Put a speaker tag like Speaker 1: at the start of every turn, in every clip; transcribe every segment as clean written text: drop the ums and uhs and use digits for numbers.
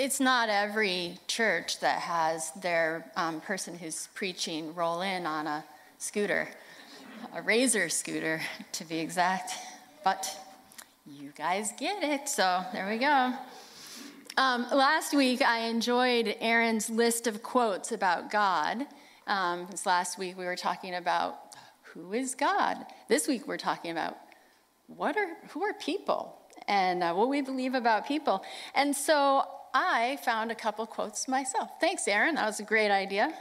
Speaker 1: it's not every church that has their person who's preaching roll in on a scooter, a Razor scooter to be exact, but you guys get it, so there we go. Last week, I enjoyed Aaron's list of quotes about God. This last week, we were talking about who is God. This week, we're talking about who are people and what we believe about people. And so I found a couple quotes myself. Thanks, Aaron. That was a great idea.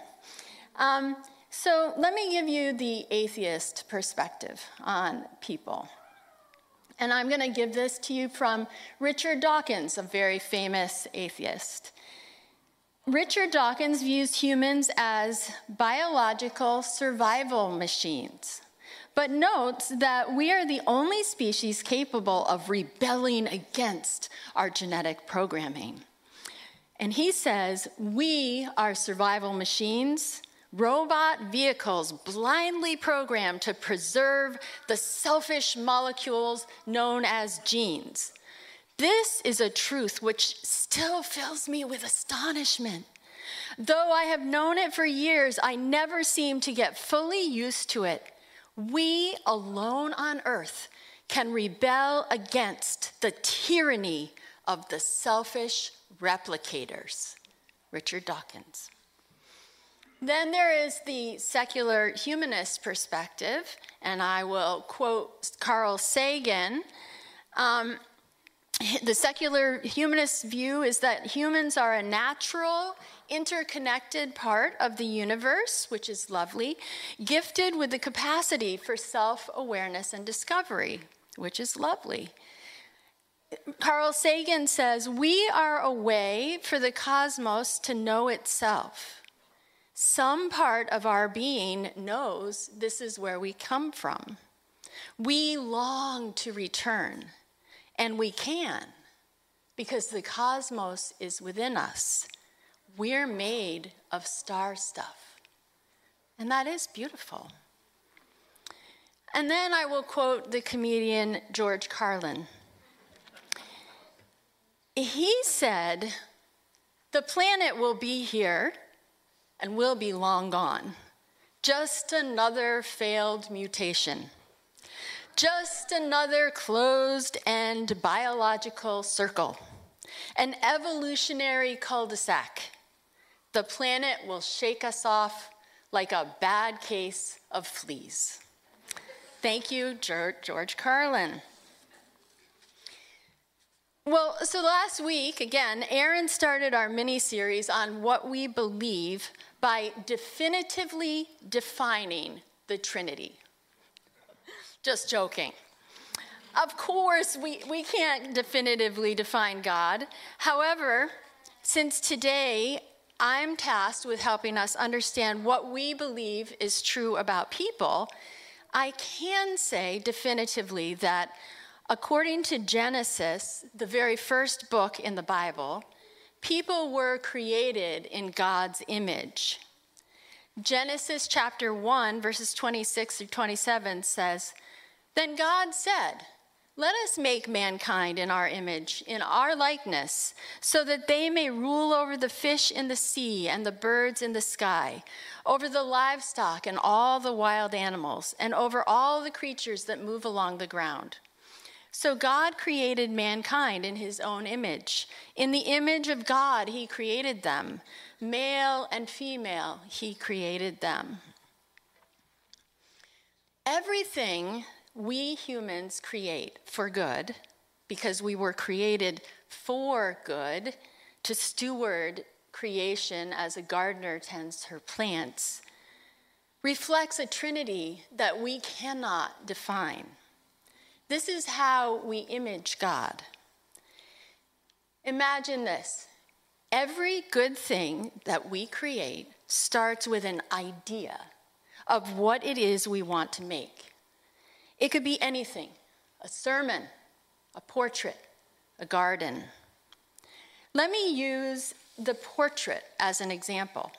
Speaker 1: So let me give you the atheist perspective on people. And I'm going to give this to you from Richard Dawkins, a very famous atheist. Richard Dawkins views humans as biological survival machines, but notes that we are the only species capable of rebelling against our genetic programming. And he says, we are survival machines, robot vehicles blindly programmed to preserve the selfish molecules known as genes. This is a truth which still fills me with astonishment. Though I have known it for years, I never seem to get fully used to it. We alone on earth can rebel against the tyranny of the selfish replicators. Richard Dawkins. Then there is the secular humanist perspective, and I will quote Carl Sagan. The secular humanist view is that humans are a natural, interconnected part of the universe, which is lovely, gifted with the capacity for self-awareness and discovery, which is lovely. Carl Sagan says, we are a way for the cosmos to know itself. Some part of our being knows this is where we come from. We long to return, and we can, because the cosmos is within us. We're made of star stuff, and that is beautiful. And then I will quote the comedian George Carlin. He said, the planet will be here and we'll be long gone. Just another failed mutation. Just another closed-end biological circle. An evolutionary cul-de-sac. The planet will shake us off like a bad case of fleas. Thank you, George Carlin. Well, so last week, again, Aaron started our mini-series on what we believe by definitively defining the Trinity. Just joking. Of course, we can't definitively define God. However, since today I'm tasked with helping us understand what we believe is true about people, I can say definitively that according to Genesis, the very first book in the Bible, people were created in God's image. Genesis chapter 1, verses 26 through 27 says, then God said, let us make mankind in our image, in our likeness, so that they may rule over the fish in the sea and the birds in the sky, over the livestock and all the wild animals, and over all the creatures that move along the ground. So God created mankind in his own image. In the image of God, he created them. Male and female, he created them. Everything we humans create for good, because we were created for good, to steward creation as a gardener tends her plants, reflects a trinity that we cannot define. This is how we image God. Imagine this. Every good thing that we create starts with an idea of what it is we want to make. It could be anything, a sermon, a portrait, a garden. Let me use the portrait as an example.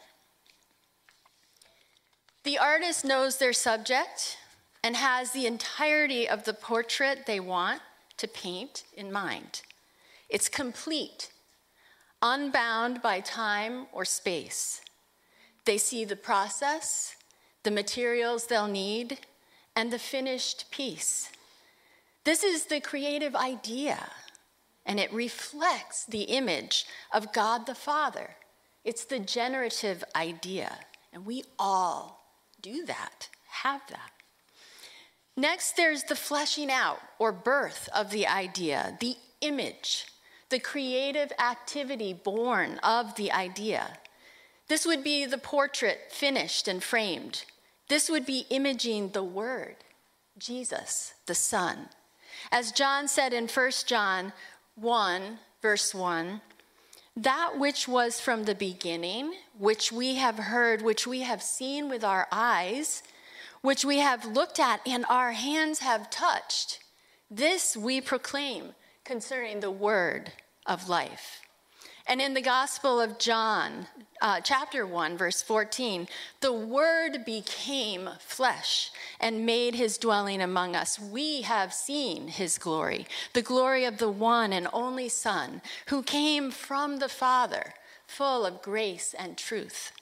Speaker 1: The artist knows their subject and has the entirety of the portrait they want to paint in mind. It's complete. unbound by time or space. They see the process, the materials they'll need, and the finished piece. This is the creative idea, and it reflects the image of God the Father. It's the generative idea, and we all do that, have that. Next, there's the fleshing out or birth of the idea, the image, the creative activity born of the idea. This would be the portrait finished and framed. This would be imaging the Word, Jesus, the Son. As John said in 1 John 1, verse 1, that which was from the beginning, which we have heard, which we have seen with our eyes, which we have looked at and our hands have touched, this we proclaim concerning the word of life. And in the Gospel of John, chapter 1, verse 14, the Word became flesh and made his dwelling among us. We have seen his glory, the glory of the one and only Son, who came from the Father, full of grace and truth.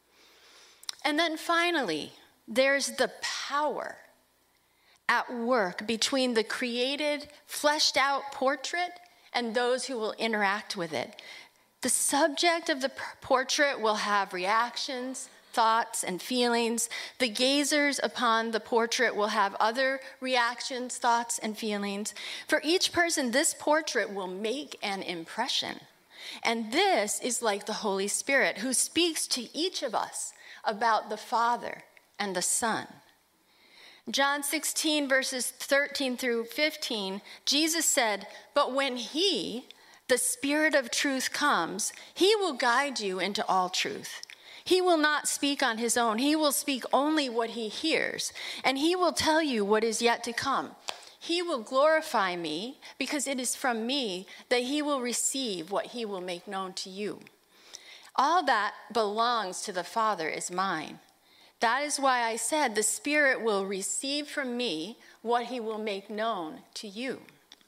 Speaker 1: And then finally, there's the power at work between the created, fleshed out portrait and those who will interact with it. The subject of the portrait will have reactions, thoughts, and feelings. The gazers upon the portrait will have other reactions, thoughts, and feelings. For each person, this portrait will make an impression. And this is like the Holy Spirit, who speaks to each of us about the Father and the Son. John 16, verses 13 through 15, Jesus said, "But when he, the Spirit of truth, comes, he will guide you into all truth. He will not speak on his own. He will speak only what he hears, and he will tell you what is yet to come. He will glorify me, because it is from me that he will receive what he will make known to you. All that belongs to the Father is mine. That is why I said the Spirit will receive from me what he will make known to you."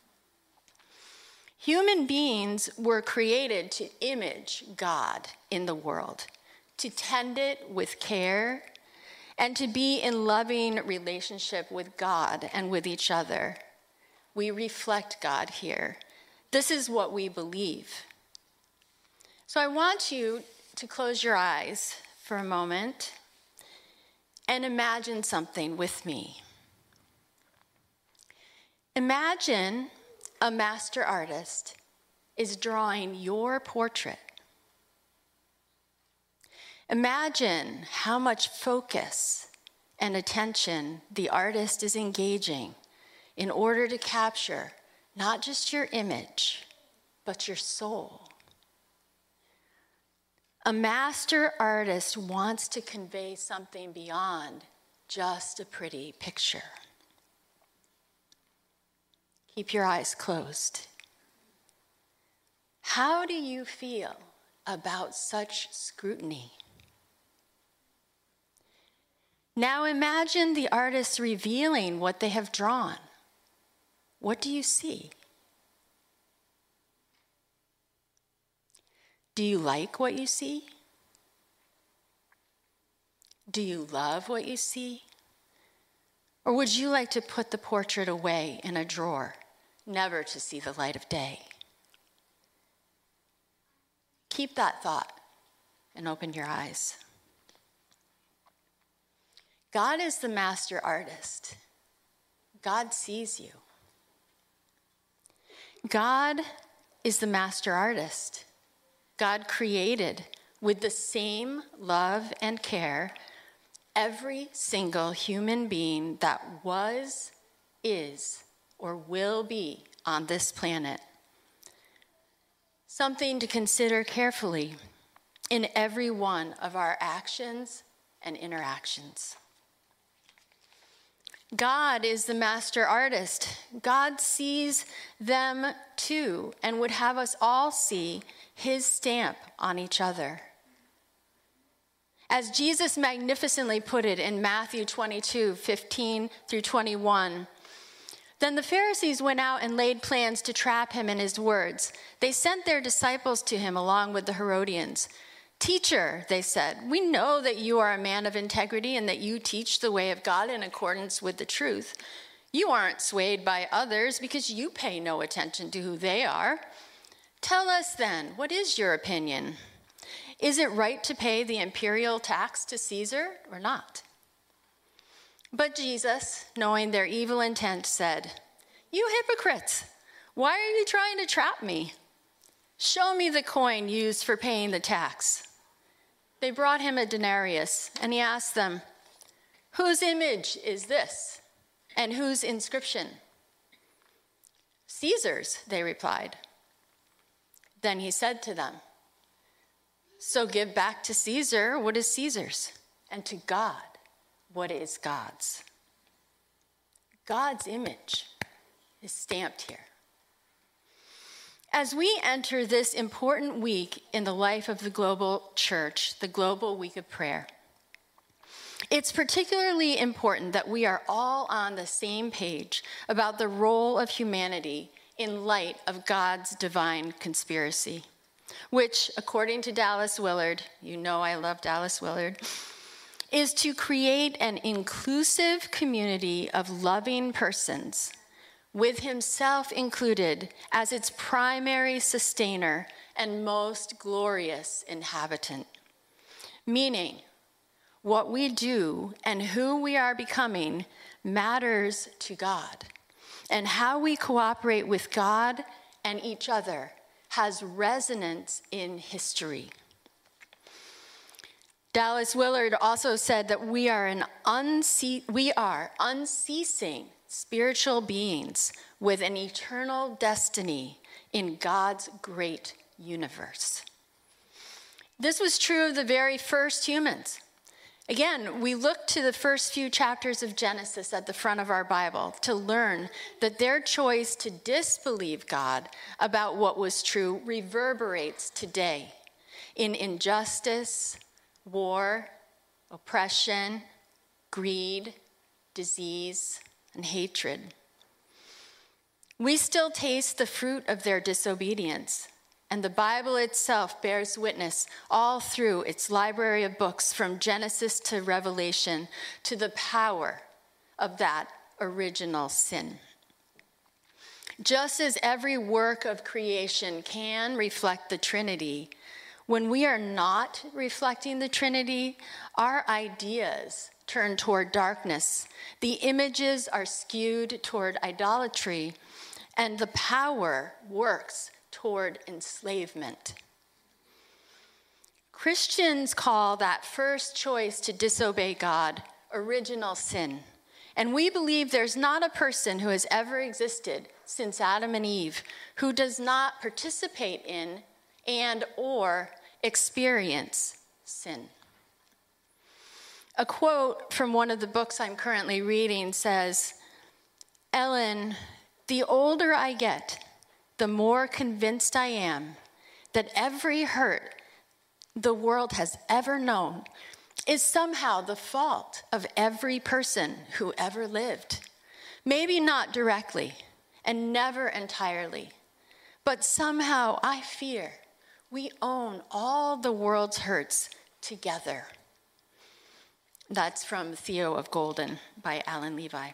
Speaker 1: Human beings were created to image God in the world, to tend it with care, and to be in loving relationship with God and with each other. We reflect God here. This is what we believe. So I want you to close your eyes for a moment and imagine something with me. Imagine a master artist is drawing your portrait. Imagine how much focus and attention the artist is engaging in order to capture not just your image, but your soul. A master artist wants to convey something beyond just a pretty picture. Keep your eyes closed. How do you feel about such scrutiny? Now imagine the artist revealing what they have drawn. What do you see? Do you like what you see? Do you love what you see? Or would you like to put the portrait away in a drawer, never to see the light of day? Keep that thought and open your eyes. God is the master artist. God sees you. God is the master artist. God created with the same love and care every single human being that was, is, or will be on this planet. Something to consider carefully in every one of our actions and interactions. God is the master artist. God sees them too and would have us all see his stamp on each other. As Jesus magnificently put it in Matthew 22, 15 through 21, Then the Pharisees went out and laid plans to trap him in his words. They sent their disciples to him along with the Herodians. "Teacher," they said, "we know that you are a man of integrity and that you teach the way of God in accordance with the truth. You aren't swayed by others because you pay no attention to who they are. Tell us then, what is your opinion? Is it right to pay the imperial tax to Caesar or not?" But Jesus, knowing their evil intent, said, "You hypocrites, why are you trying to trap me? Show me the coin used for paying the tax." They brought him a denarius, and he asked them, "Whose image is this, and whose inscription?" "Caesar's," they replied. Then he said to them, "So give back to Caesar what is Caesar's, and to God what is God's." God's image is stamped here. As we enter this important week in the life of the global church, the Global Week of Prayer, it's particularly important that we are all on the same page about the role of humanity in light of God's divine conspiracy, which, according to Dallas Willard, you know I love Dallas Willard, is to create an inclusive community of loving persons, with himself included as its primary sustainer and most glorious inhabitant. Meaning, what we do and who we are becoming matters to God, and how we cooperate with God and each other has resonance in history. Dallas Willard also said that we are unceasing spiritual beings with an eternal destiny in God's great universe. This was true of the very first humans. Again, we look to the first few chapters of Genesis at the front of our Bible to learn that their choice to disbelieve God about what was true reverberates today in injustice, war, oppression, greed, disease, and hatred. We still taste the fruit of their disobedience, and the Bible itself bears witness all through its library of books from Genesis to Revelation to the power of that original sin. Just as every work of creation can reflect the Trinity, when we are not reflecting the Trinity, our ideas turn toward darkness, the images are skewed toward idolatry, and the power works toward enslavement. Christians call that first choice to disobey God original sin, and we believe there's not a person who has ever existed since Adam and Eve who does not participate in and or experience sin. A quote from one of the books I'm currently reading says, "Ellen, the older I get, the more convinced I am that every hurt the world has ever known is somehow the fault of every person who ever lived. Maybe not directly and never entirely, but somehow I fear we own all the world's hurts together." That's from Theo of Golden by Alan Levi.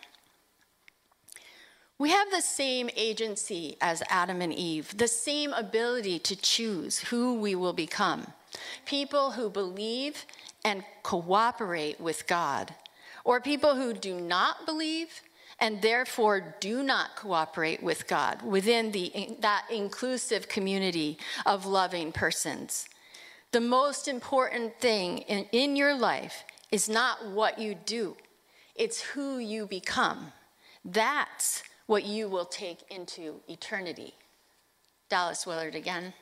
Speaker 1: We have the same agency as Adam and Eve, the same ability to choose who we will become. People who believe and cooperate with God, or people who do not believe and therefore do not cooperate with God within that inclusive community of loving persons. The most important thing in your life is not what you do, it's who you become. That's what you will take into eternity. Dallas Willard again.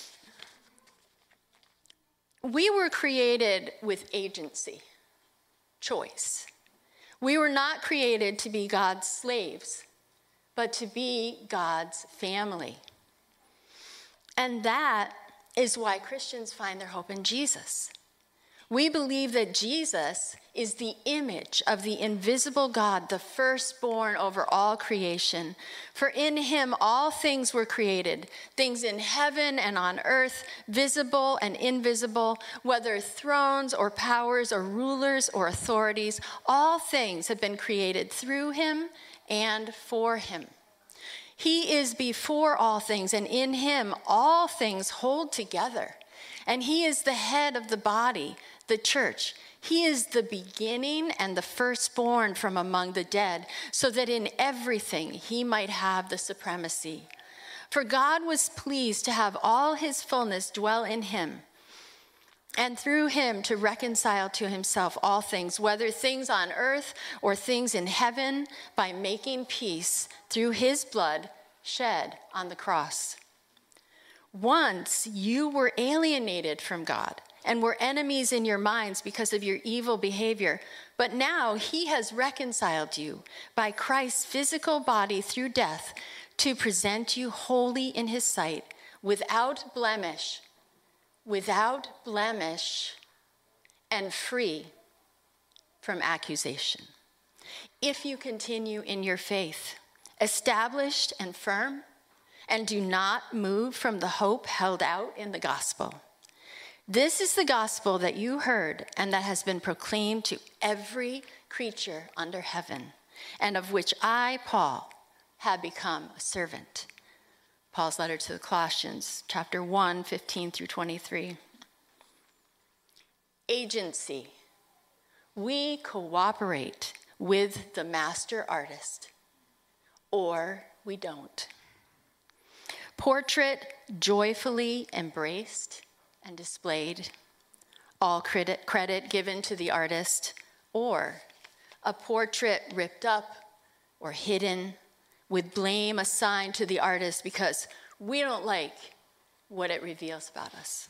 Speaker 1: We were created with agency, choice. We were not created to be God's slaves, but to be God's family. And that is why Christians find their hope in Jesus. We believe that Jesus is the image of the invisible God, the firstborn over all creation. For in him all things were created, things in heaven and on earth, visible and invisible, whether thrones or powers or rulers or authorities, all things have been created through him and for him. He is before all things, and in him all things hold together. And he is the head of the body, the church. He is the beginning and the firstborn from among the dead, so that in everything he might have the supremacy. For God was pleased to have all his fullness dwell in him, and through him to reconcile to himself all things, whether things on earth or things in heaven, by making peace through his blood shed on the cross. Once you were alienated from God and were enemies in your minds because of your evil behavior, but now he has reconciled you by Christ's physical body through death to present you holy in his sight, without blemish, and free from accusation. If you continue in your faith, established and firm, and do not move from the hope held out in the gospel. This is the gospel that you heard and that has been proclaimed to every creature under heaven, and of which I, Paul, have become a servant. Paul's letter to the Colossians, chapter 1, 15 through 23. Agency. We cooperate with the master artist, or we don't. Portrait joyfully embraced and displayed, all credit given to the artist, or a portrait ripped up or hidden with blame assigned to the artist because we don't like what it reveals about us.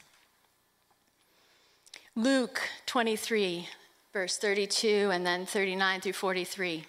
Speaker 1: Luke 23, verse 32 and then 39 through 43.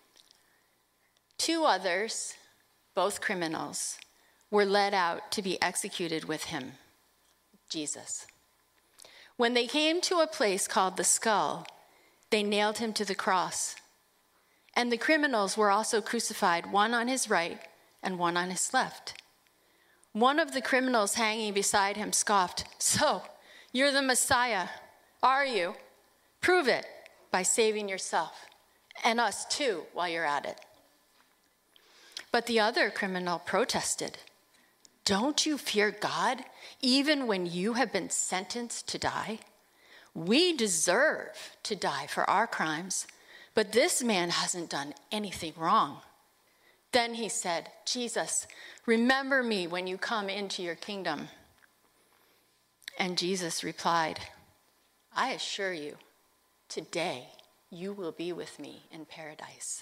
Speaker 1: 2 others, both criminals, were led out to be executed with him, Jesus. When they came to a place called the Skull, they nailed him to the cross. And the criminals were also crucified, one on his right and one on his left. One of the criminals hanging beside him scoffed, "So, you're the Messiah, are you? Prove it by saving yourself and us too while you're at it." But the other criminal protested, "Don't you fear God, even when you have been sentenced to die? We deserve to die for our crimes, but this man hasn't done anything wrong." Then he said, "Jesus, remember me when you come into your kingdom." And Jesus replied, "I assure you, today you will be with me in paradise."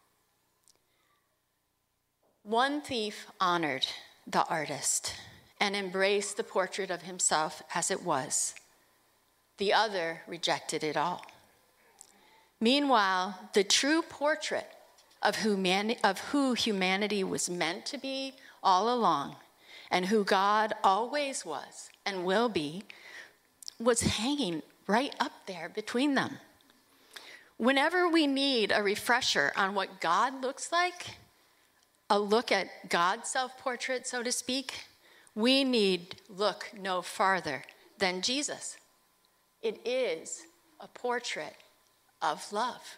Speaker 1: One thief honored the artist and embraced the portrait of himself as it was. The other rejected it all. Meanwhile, the true portrait of who humanity was meant to be all along, and who God always was and will be, was hanging right up there between them. Whenever we need a refresher on what God looks like, a look at God's self-portrait, so to speak, we need look no farther than Jesus. It is a portrait of love.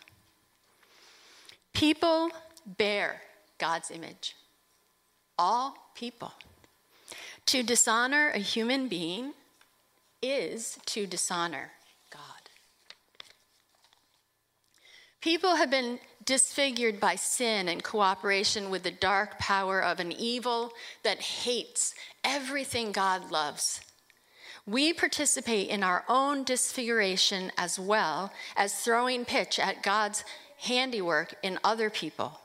Speaker 1: People bear God's image. All people. To dishonor a human being is to dishonor God. People have been disfigured by sin and cooperation with the dark power of an evil that hates everything God loves. We participate in our own disfiguration as well as throwing pitch at God's handiwork in other people.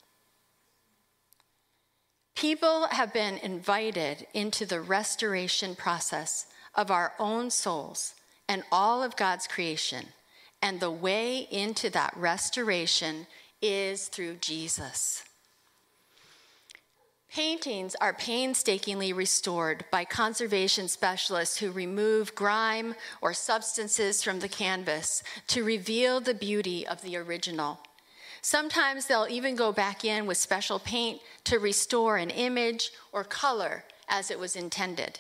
Speaker 1: People have been invited into the restoration process of our own souls and all of God's creation, and the way into that restoration is through Jesus. Paintings are painstakingly restored by conservation specialists who remove grime or substances from the canvas to reveal the beauty of the original. Sometimes they'll even go back in with special paint to restore an image or color as it was intended.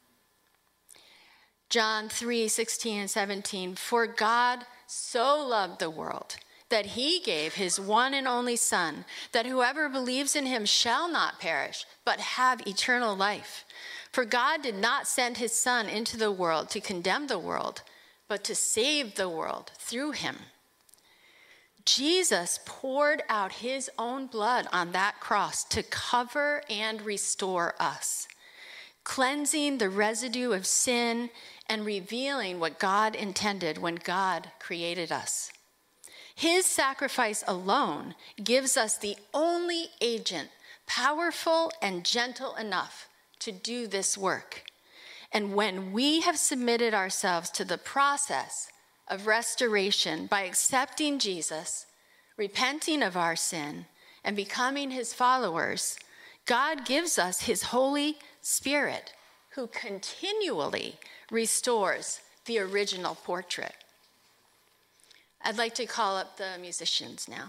Speaker 1: John 3:16 and 17, for God so loved the world that he gave his one and only Son, that whoever believes in him shall not perish, but have eternal life. For God did not send his Son into the world to condemn the world, but to save the world through him. Jesus poured out his own blood on that cross to cover and restore us, cleansing the residue of sin and revealing what God intended when God created us. His sacrifice alone gives us the only agent powerful and gentle enough to do this work. And when we have submitted ourselves to the process of restoration by accepting Jesus, repenting of our sin, and becoming his followers, God gives us his Holy Spirit, who continually restores the original portrait. I'd like to call up the musicians now.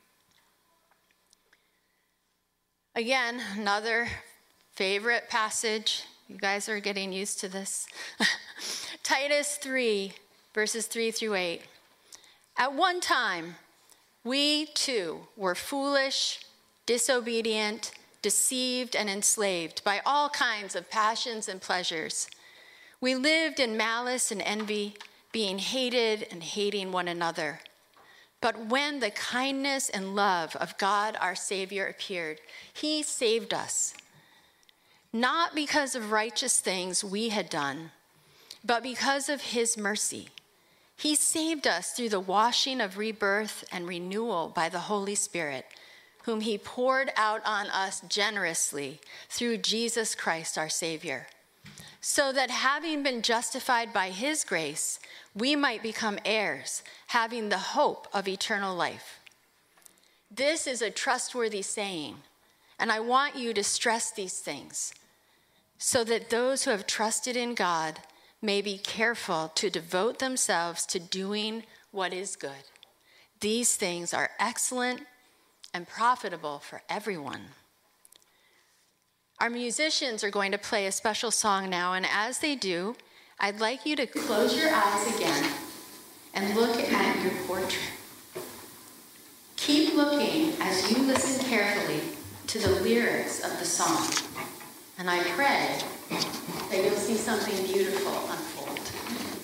Speaker 1: Again, another favorite passage. You guys are getting used to this. Titus 3, verses 3 through 8. At one time, we too were foolish, disobedient, deceived, and enslaved by all kinds of passions and pleasures. We lived in malice and envy, being hated and hating one another. But when the kindness and love of God our Savior appeared, he saved us, not because of righteous things we had done, but because of his mercy. He saved us through the washing of rebirth and renewal by the Holy Spirit, whom he poured out on us generously through Jesus Christ our Savior, so that having been justified by his grace, we might become heirs, having the hope of eternal life. This is a trustworthy saying, and I want you to stress these things, so that those who have trusted in God may be careful to devote themselves to doing what is good. These things are excellent and profitable for everyone. Our musicians are going to play a special song now, and as they do, I'd like you to close your eyes again and look at your portrait. Keep looking as you listen carefully to the lyrics of the song, and I pray that you'll see something beautiful unfold.